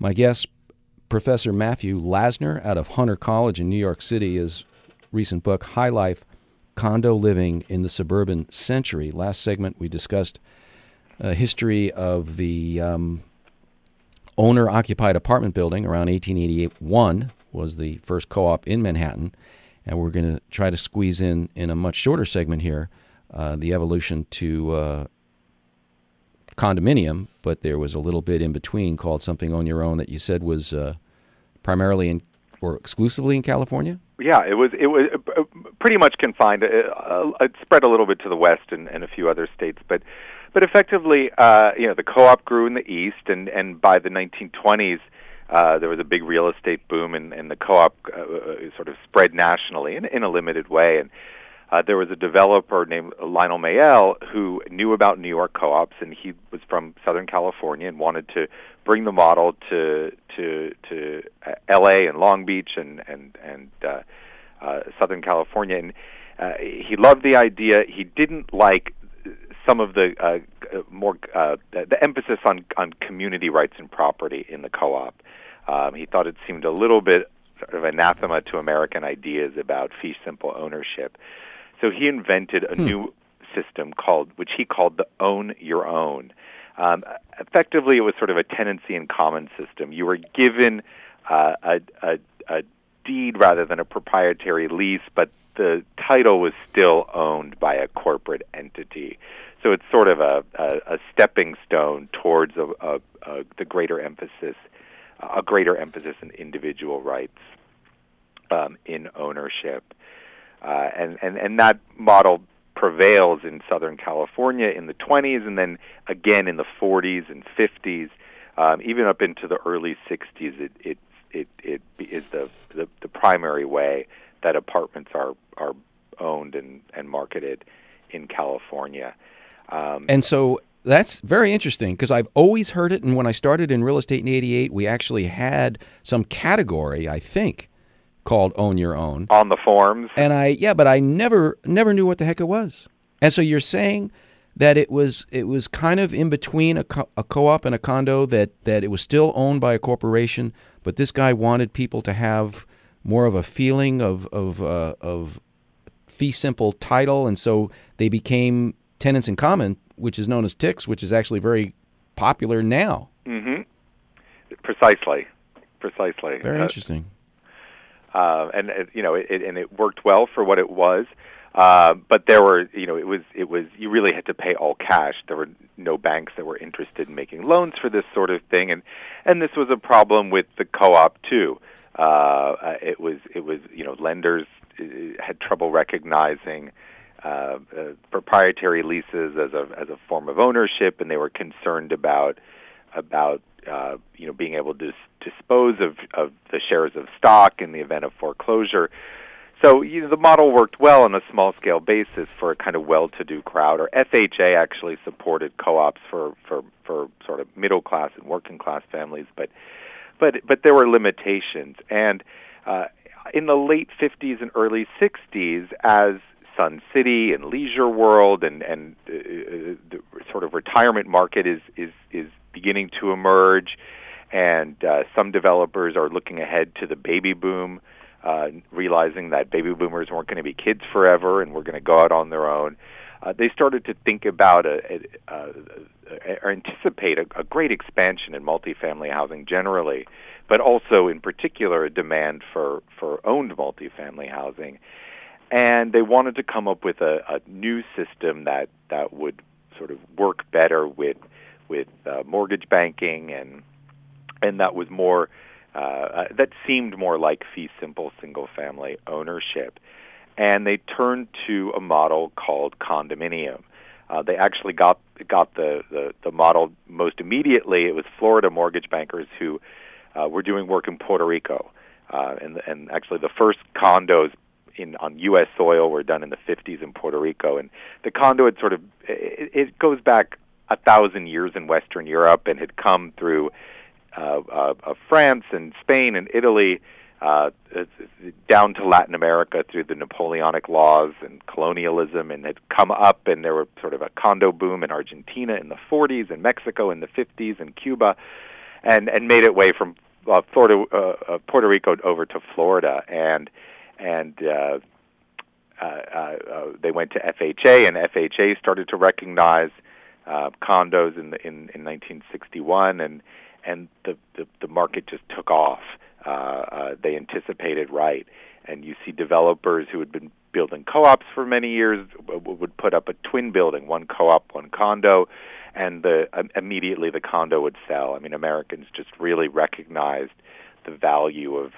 My guest, Professor Matthew Lasner out of Hunter College in New York City, his recent book, High Life, Condo Living in the Suburban Century. Last segment, we discussed a history of the owner-occupied apartment building around 1881 was the first co-op in Manhattan, and we're going to try to squeeze in a much shorter segment here, the evolution to condominium, but there was a little bit in between called Something on Your Own that you said was primarily or exclusively in California? Yeah, it was pretty much confined. It spread a little bit to the west and a few other states, but effectively, the co-op grew in the east, and by the 1920s, there was a big real estate boom, and the co-op sort of spread nationally in a limited way. And there was a developer named Lionel Mayel who knew about New York co-ops, and he was from Southern California and wanted to bring the model to L.A. and Long Beach and Southern California. And he loved the idea. He didn't like some of the the emphasis on community rights and property in the co-op. He thought it seemed a little bit sort of anathema to American ideas about fee simple ownership. So he invented a new system which he called the Own Your Own. Effectively, it was sort of a tenancy in common system. You were given a deed rather than a proprietary lease, but the title was still owned by a corporate entity. So it's sort of a stepping stone towards the greater emphasis in individual rights in ownership. And that model prevails in Southern California in the 20s, and then again in the 40s and 50s, even up into the early 60s. It is the primary way that apartments are owned and marketed in California. And so that's very interesting because I've always heard it, and when I started in real estate in '88, we actually had some category, I think, called Own Your Own on the forms. And but I never knew what the heck it was. And so you're saying that it was kind of in between a co-op and a condo, that it was still owned by a corporation, but this guy wanted people to have more of a feeling of fee simple title, and so they became tenants in common, which is known as TICs, which is actually very popular now. Mm-hmm. Precisely. Very interesting. And it worked well for what it was, but there were, it was you really had to pay all cash. There were no banks that were interested in making loans for this sort of thing, and this was a problem with the co-op too. It was lenders had trouble recognizing proprietary leases as a form of ownership, and they were concerned about being able to dispose of the shares of stock in the event of foreclosure. So the model worked well on a small-scale basis for a kind of well-to-do crowd. Or FHA actually supported co-ops for sort of middle-class and working-class families, but there were limitations. And in the late 50s and early 60s, as Sun City and Leisure World and the sort of retirement market is beginning to emerge, and some developers are looking ahead to the baby boom, realizing that baby boomers weren't going to be kids forever and were going to go out on their own. They started to think about or anticipate a great expansion in multifamily housing generally, but also in particular a demand for owned multifamily housing. And they wanted to come up with a new system that would sort of work better with mortgage banking and that was more that seemed more like fee simple single family ownership. And they turned to a model called condominium. They actually got the model most immediately. It was Florida mortgage bankers who were doing work in Puerto Rico, and actually the first condos on U.S. soil were done in the 50s in Puerto Rico. And the condo had sort of it goes back 1,000 years in Western Europe and had come through France and Spain and Italy down to Latin America through the Napoleonic laws and colonialism, and had come up, and there were sort of a condo boom in Argentina in the 40s and Mexico in the 50s and Cuba. and made it way from Puerto Rico over to Florida, and they went to FHA, and FHA started to recognize condos in 1961, and the market just took off. They anticipated right, and you see developers who had been building co-ops for many years would put up a twin building, one co-op, one condo, and immediately the condo would sell. I mean, Americans just really recognized the value of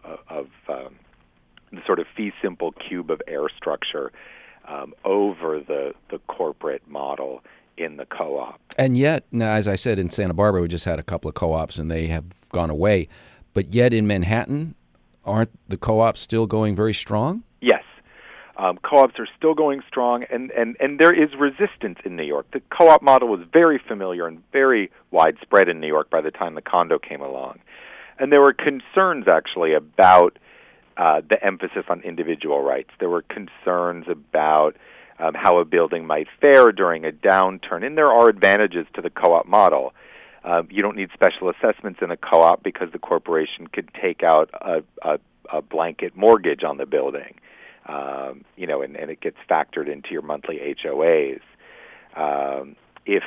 the sort of fee simple cube of air structure over the corporate model in the co-op. And yet, now, as I said, in Santa Barbara, we just had a couple of co-ops, and they have gone away. But yet in Manhattan, aren't the co-ops still going very strong? Yes. Co-ops are still going strong, and there is resistance in New York. The co-op model was very familiar and very widespread in New York by the time the condo came along. And there were concerns, actually, about the emphasis on individual rights. There were concerns about how a building might fare during a downturn, and there are advantages to the co-op model. You don't need special assessments in a co-op because the corporation could take out a blanket mortgage on the building. And it gets factored into your monthly HOAs. If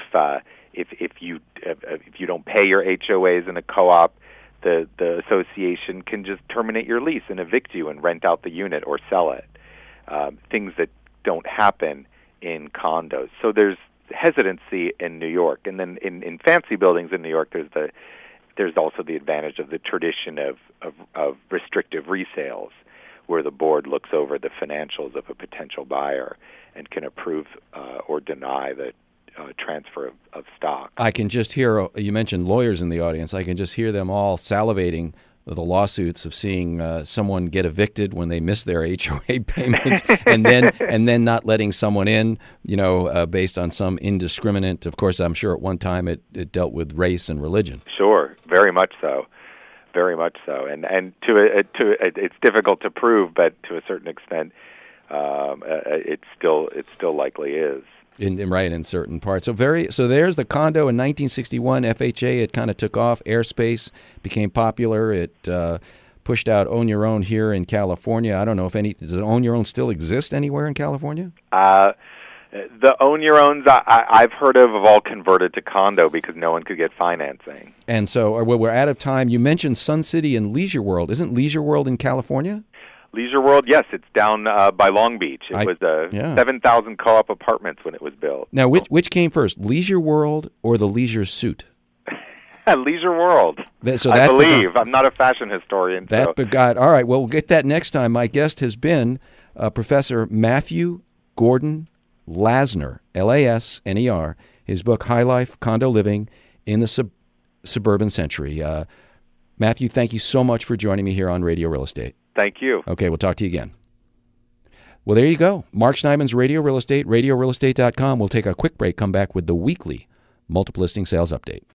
you don't pay your HOAs in a co-op, the association can just terminate your lease and evict you and rent out the unit or sell it. Things that don't happen in condos. So there's hesitancy in New York, and then in fancy buildings in New York, there's also the advantage of the tradition of restrictive resales, where the board looks over the financials of a potential buyer and can approve or deny the transfer of stock. I can just hear, you mentioned lawyers in the audience, I can just hear them all salivating the lawsuits of seeing someone get evicted when they miss their HOA payments and then not letting someone in, based on some indiscriminate. Of course, I'm sure at one time it dealt with race and religion. Sure, very much so. Very much so, and it's difficult to prove, but to a certain extent, it still likely is. In certain parts. So there's the condo in 1961. FHA, it kind of took off. Airspace became popular. It pushed out Own Your Own here in California. I don't know does Own Your Own still exist anywhere in California? The Own Your Owns I've heard of have all converted to condo because no one could get financing. And so we're out of time. You mentioned Sun City and Leisure World. Isn't Leisure World in California? Leisure World, yes. It's down by Long Beach. It was 7,000 co-op apartments when it was built. Now, which came first, Leisure World or the Leisure Suit? Leisure World, I believe. I'm not a fashion historian. All right, well, we'll get that next time. My guest has been Professor Matthew Gordon Lasner, Lasner. His book, High Life, Condo Living in the Suburban Century. Matthew, thank you so much for joining me here on Radio Real Estate. Thank you. Okay, we'll talk to you again. Well, there you go. Mark Schneidman's Radio Real Estate, radiorealestate.com. We'll take a quick break, come back with the weekly multiple listing sales update.